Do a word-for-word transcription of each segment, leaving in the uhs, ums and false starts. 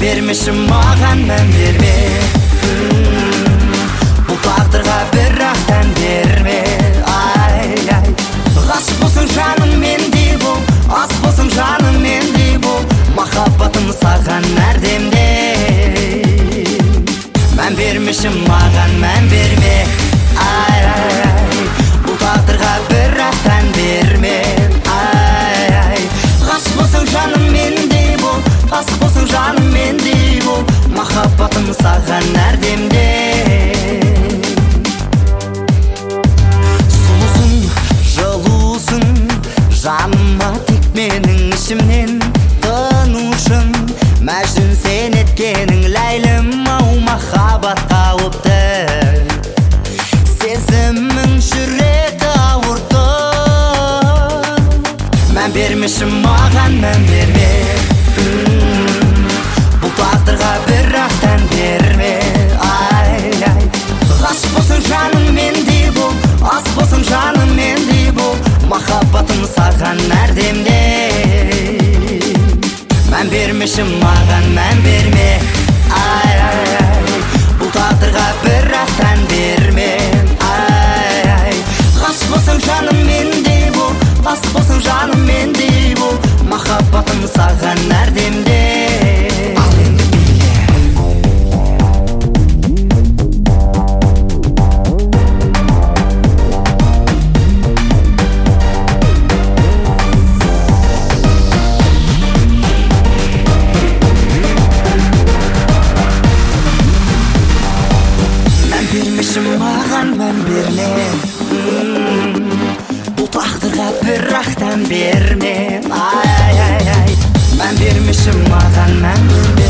бермешім маған мән берме. Бұл тағдырға бірақ тән берме. Ай-ай, ғашық болсаң жаным мендей бол, ас болсаң жаным мендей бол. Махаббатым саған әрдемде. Мән бермешім маған мән берме. Ай-ай, бұл тағдырға бірақ тән берме. Ай-ай, ғашық болсаң жаным мендей бол, ас болсаң жаным мендей бол. Махаббатым саған әрдемде. Сұлусың, жылусың, жаныма тек менің ішімнен тыну үшін. Мәжнүн сен еткенің ләйлім ау, махаббат қауіпті. Сезімің жүректі ауыртты. Мән бермешім маған мән берме. Бұл тағдырға бірақ тән берме. Ай-ай, ғашық болсаң жаным мендей бол, ас болсаң жаным мендей бол. Махаббатым саған әрдемде. Мән бермешім маған мән берме. Ай-ай, бұл тағдырға бірақ тән берме. Ай-ай, ғашық болсаң жаным мендей бол, ас болсаң жаным мендей бол. Махаббатым саған әрдемде. Ал енді биле. Мән бермешім маған мән берме. Бұл тағдырға бірақ тән берме. Ай-ай-ай, мән бермешім маған мән берме.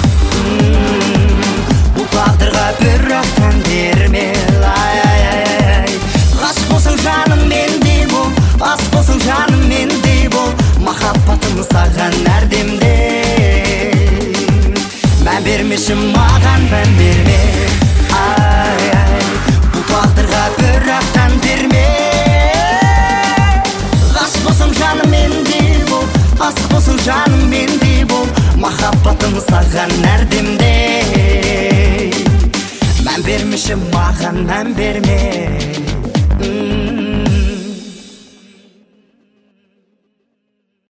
Бұл тағдырға бірақ тән берме. Ай-ай-ай, ғашық болсаң жаным мендей бол, ас болсаң жаным мендей бол. Махаббатым саған әрдемде. Мән бермешім маған мән берме. Ай-ай, бұл тағдырға бірақ тән берме. Ғашық болсаң жаным мендей бол, ас болсаң жаным мендей бол. Махаббатым саған әрдемде. Мән бермешім маған мән берме.